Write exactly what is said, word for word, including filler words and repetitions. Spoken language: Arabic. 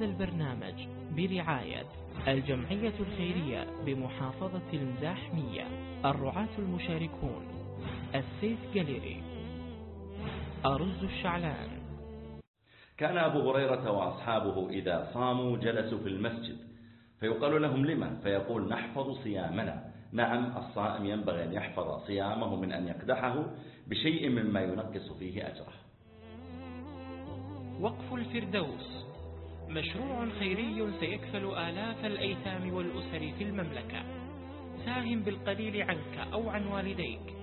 هذا البرنامج برعاية الجمعية الخيرية بمحافظة المزاحمية، الرعاة المشاركون، السيف جاليري، أرز الشعلان. كان أبو هريرة وأصحابه إذا صاموا جلسوا في المسجد فيقال لهم لما؟ فيقول نحفظ صيامنا. نعم، الصائم ينبغي أن يحفظ صيامه من أن يقدحه بشيء مما ينقص فيه أجره. وقف الفردوس مشروع خيري سيكفل آلاف الأيتام والأسر في المملكة. ساهم بالقليل عنك أو عن والديك